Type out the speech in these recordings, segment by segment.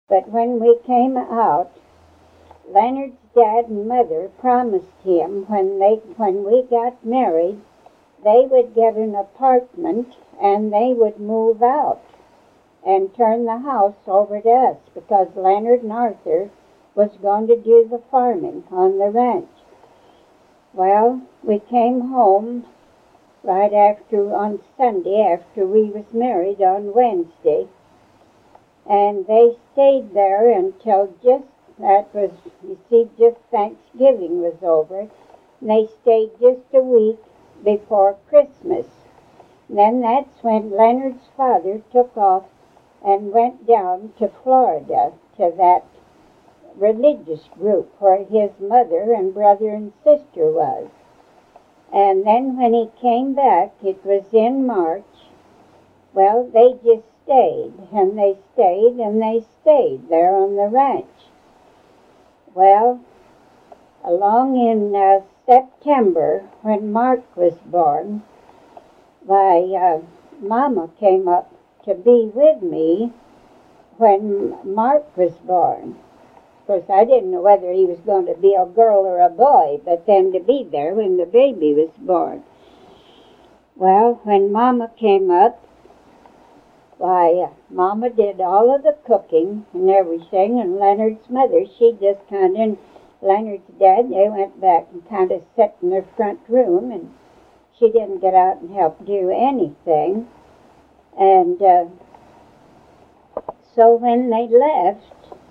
But when we came out, Leonard's dad and mother promised him when we got married, they would get an apartment and they would move out and turn the house over to us because Leonard and Arthur was going to do the farming on the ranch. Well, we came home right after, on Sunday, after we was married on Wednesday, and they stayed there until just Thanksgiving was over. And they stayed just a week before Christmas. And then that's when Leonard's father took off and went down to Florida to that religious group where his mother and brother and sister was. And then when he came back, it was in March, well, they just stayed, and they stayed, and they stayed there on the ranch. Well, along in September, when Mark was born, Mama came up to be with me when Mark was born. Of course, I didn't know whether he was going to be a girl or a boy, but then to be there when the baby was born. Well, when Mama came up, Mama did all of the cooking and everything, and Leonard's mother, Leonard's dad, they went back and kind of sat in their front room, and she didn't get out and help do anything. And so when they left,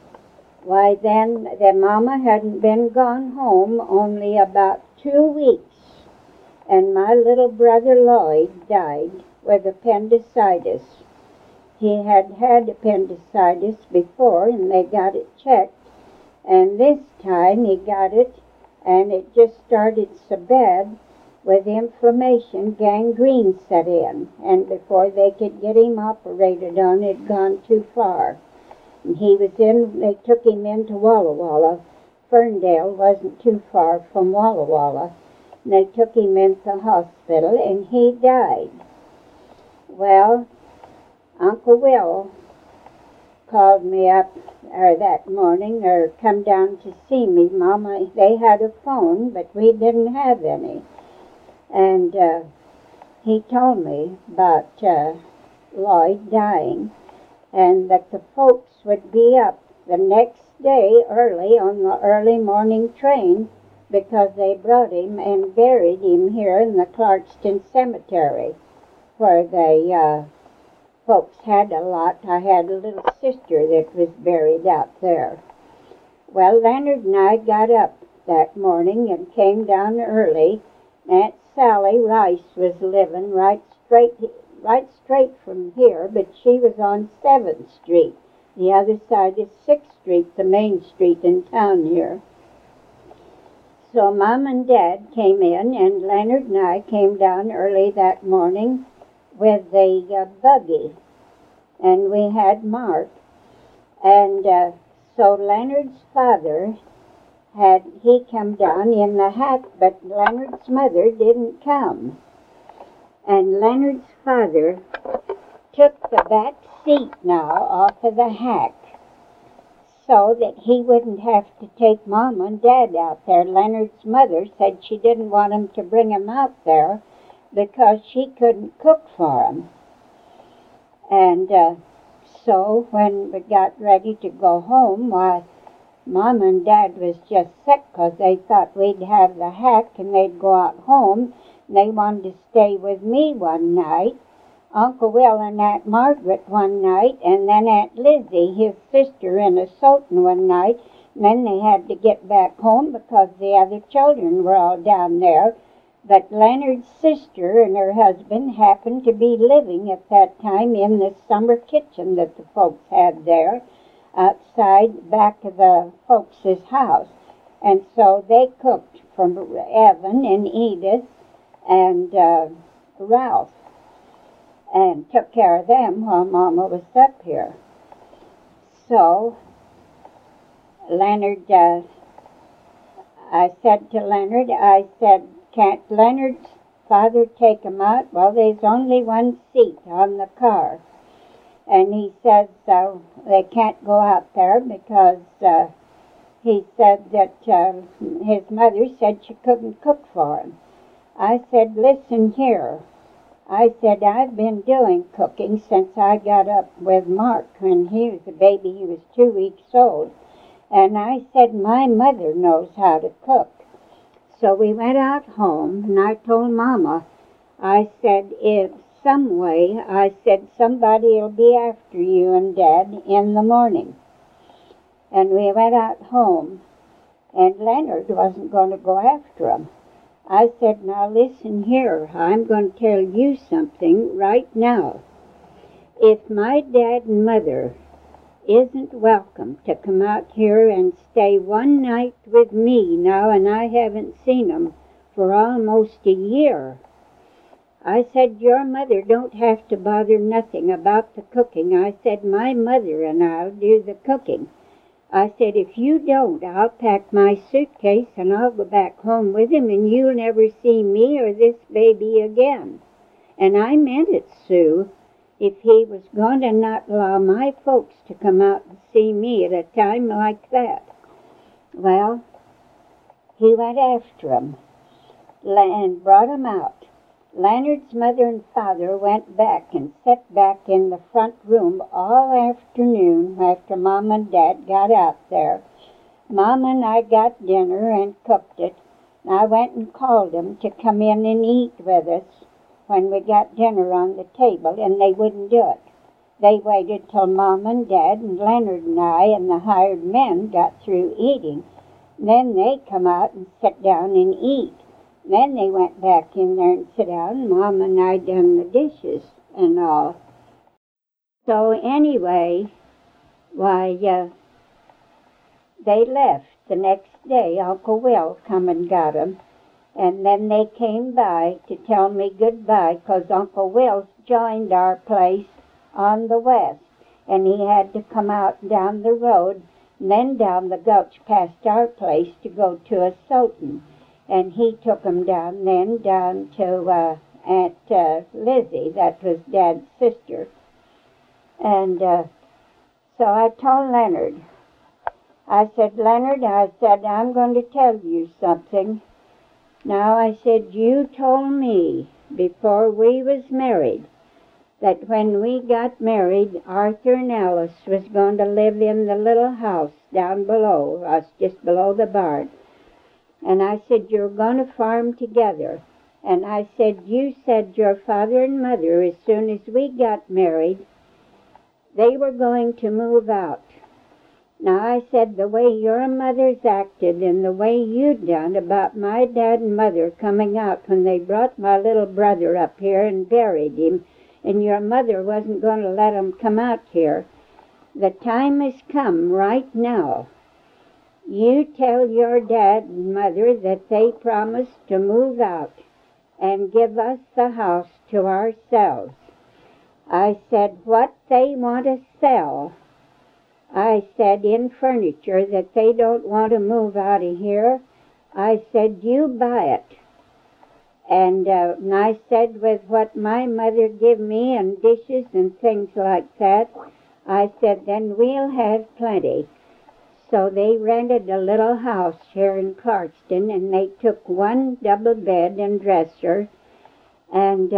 then their Mama hadn't been gone home only about 2 weeks, and my little brother Lloyd died with appendicitis. He had had appendicitis before, and they got it checked, and this time he got it, and it just started so bad with inflammation, gangrene set in, and before they could get him operated on, it had gone too far. And they took him into Walla Walla. Ferndale wasn't too far from Walla Walla. And they took him into the hospital, and he died. Well, Uncle Will called me up that morning, or come down to see me. Mama, they had a phone, but we didn't have any. And he told me about Lloyd dying, and that the folks would be up the next day early on the early morning train because they brought him and buried him here in the Clarkston Cemetery, where they folks had a lot. I had a little sister that was buried out there. Well, Leonard and I got up that morning and came down early. Aunt Sally Rice was living right straight from here, but she was on 7th Street. The other side is 6th Street, the main street in town here. So Mom and Dad came in, and Leonard and I came down early that morning with the buggy, and we had Mark. And so Leonard's father he come down in the hack, but Leonard's mother didn't come. And Leonard's father took the back seat now off of the hack so that he wouldn't have to take Mom and Dad out there. Leonard's mother said she didn't want him to bring him out there because she couldn't cook for him. And so when we got ready to go home, Mom and Dad was just sick because they thought we'd have the hack and they'd go out home. They wanted to stay with me one night, Uncle Will and Aunt Margaret one night, and then Aunt Lizzie, his sister, in Asotin one night. And then they had to get back home because the other children were all down there. But Leonard's sister and her husband happened to be living at that time in the summer kitchen that the folks had there, outside back of the folks' house. And so they cooked for Evan and Edith and Ralph, and took care of them while Mama was up here. So Leonard, I said to Leonard, can't Leonard's father take him out? Well, there's only one seat on the car. And he says they can't go out there because he said that his mother said she couldn't cook for him. I said, listen here. I said, I've been doing cooking since I got up with Mark when he was a baby. He was 2 weeks old. And I said, my mother knows how to cook. So we went out home, and I told Mama, I said, if some way, I said, somebody will be after you and Dad in the morning. And we went out home, and Leonard wasn't going to go after him. I said, now listen here, I'm going to tell you something right now. If my dad and mother isn't welcome to come out here and stay one night with me now, and I haven't seen them for almost a year, I said, your mother don't have to bother nothing about the cooking. I said, my mother and I'll do the cooking. I said, if you don't, I'll pack my suitcase and I'll go back home with him, and you'll never see me or this baby again. And I meant it, Sue. If he was going to not allow my folks to come out and see me at a time like that. Well, he went after him and brought him out. Leonard's mother and father went back and sat back in the front room all afternoon after Mom and Dad got out there. Mom and I got dinner and cooked it. I went and called them to come in and eat with us when we got dinner on the table, and they wouldn't do it. They waited till Mom and Dad and Leonard and I and the hired men got through eating. Then they come out and sit down and eat. Then they went back in there and sit down. Mom and I done the dishes and all. So anyway, they left. The next day, Uncle Will come and got them. And then they came by to tell me goodbye, 'cause Uncle Will joined our place on the west. And he had to come out down the road and then down the gulch past our place to go to a Soton. And he took them down to Aunt Lizzie, that was Dad's sister. And so I told Leonard, I said, Leonard, I'm going to tell you something. Now, I said, you told me before we was married that when we got married, Arthur and Alice was going to live in the little house down below us, just below the barn. And I said, you're going to farm together. And I said, you said your father and mother, as soon as we got married, they were going to move out. Now, I said, the way your mother's acted and the way you done about my dad and mother coming out when they brought my little brother up here and buried him, and your mother wasn't going to let him come out here, the time has come right now. You tell your dad and mother that they promised to move out and give us the house to ourselves. I said, what they want to sell, I said, in furniture that they don't want to move out of here, I said, you buy it. And I said, with what my mother give me and dishes and things like that, I said, then we'll have plenty. So they rented a little house here in Clarkston, and they took one double bed and dresser and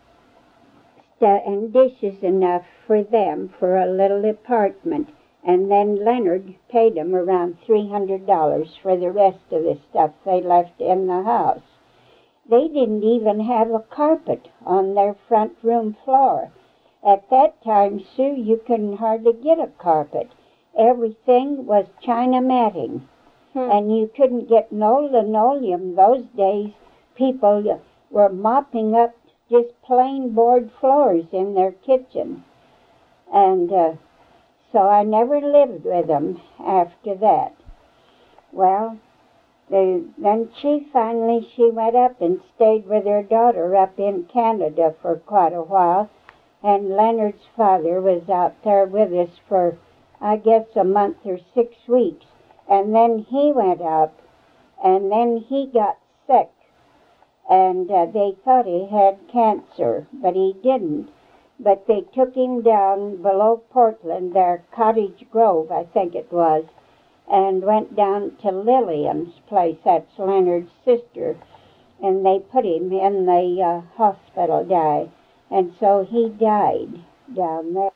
dishes enough for them for a little apartment. And then Leonard paid them around $300 for the rest of the stuff they left in the house. They didn't even have a carpet on their front room floor. At that time, Sue, you couldn't hardly get a carpet. Everything was china matting, and you couldn't get no linoleum. Those days, people were mopping up just plain board floors in their kitchen. And so I never lived with them after that. Well, then she went up and stayed with her daughter up in Canada for quite a while, and Leonard's father was out there with us for, I guess, a month or 6 weeks. And then he went out, and then he got sick, and they thought he had cancer, but he didn't. but they took him down below Portland, there, Cottage Grove, I think it was, and went down to Lillian's place, that's Leonard's sister, and they put him in the hospital, and so he died down there.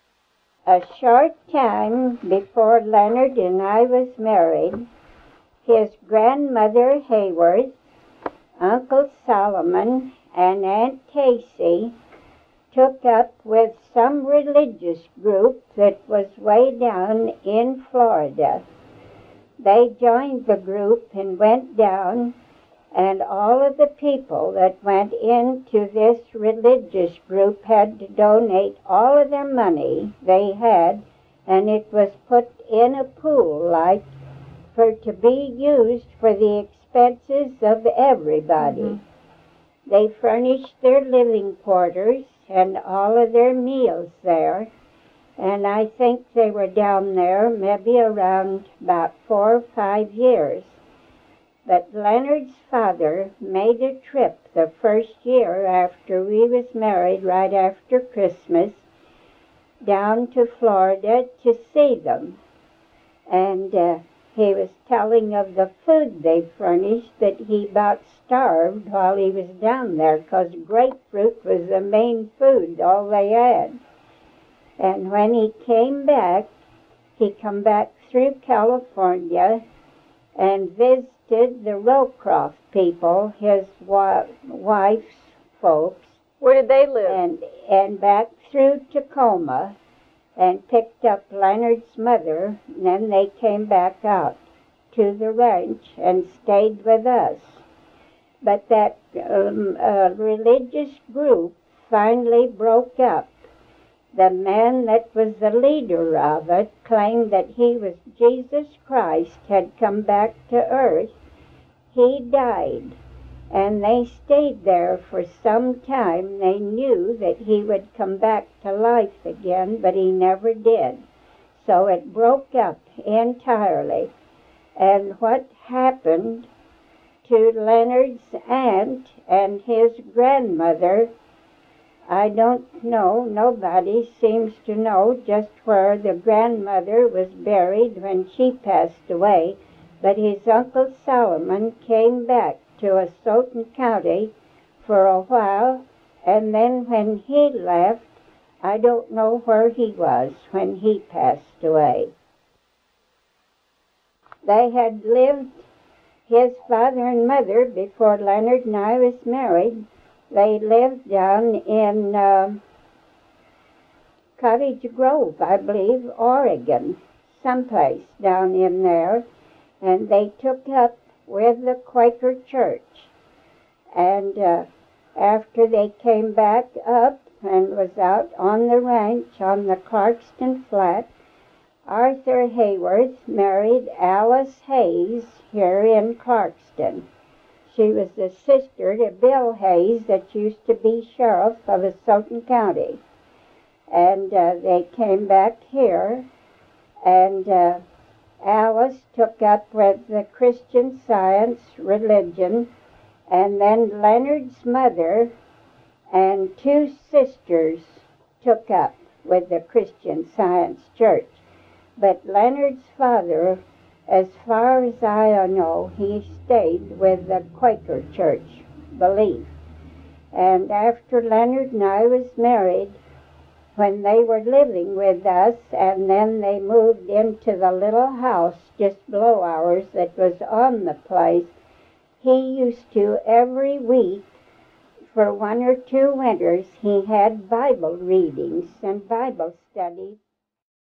A short time before Leonard and I was married, his grandmother Hayworth, Uncle Solomon, and Aunt Casey took up with some religious group that was way down in Florida. They joined the group and went down, and all of the people that went into this religious group had to donate all of their money they had, and it was put in a pool for to be used for the expenses of everybody. Mm-hmm. They furnished their living quarters and all of their meals there, and I think they were down there maybe around about 4 or 5 years. But Leonard's father made a trip the first year after we was married, right after Christmas, down to Florida to see them. And he was telling of the food they furnished, that he about starved while he was down there, because grapefruit was the main food, all they had. And when he came back, he come back through California and visited the Rowcroft people, his wife's folks. Where did they live? And back through Tacoma, and picked up Leonard's mother, and then they came back out to the ranch and stayed with us. But that religious group finally broke up. The man that was the leader of it claimed that he was Jesus Christ, had come back to earth. He died, and they stayed there for some time. They knew that he would come back to life again, but he never did. So it broke up entirely. And what happened to Leonard's aunt and his grandmother, I don't know. Nobody seems to know just where the grandmother was buried when she passed away. But his Uncle Solomon came back to Asotin County for a while, and then when he left, I don't know where he was when he passed away. They had lived, his father and mother, before Leonard and I was married, they lived down in Cottage Grove, I believe, Oregon, someplace down in there, and they took up with the Quaker Church. And after they came back up and was out on the ranch on the Clarkston Flat, Arthur Hayworth married Alice Hayes here in Clarkston. She was the sister to Bill Hayes that used to be sheriff of Asotin County. And they came back here, and Alice took up with the Christian Science religion, and then Leonard's mother and 2 sisters took up with the Christian Science church. But Leonard's father, as far as I know, he stayed with the Quaker Church belief. And after Leonard and I was married, when they were living with us, and then they moved into the little house just below ours that was on the place, he used to, every week, for 1 or 2 winters, he had Bible readings and Bible studies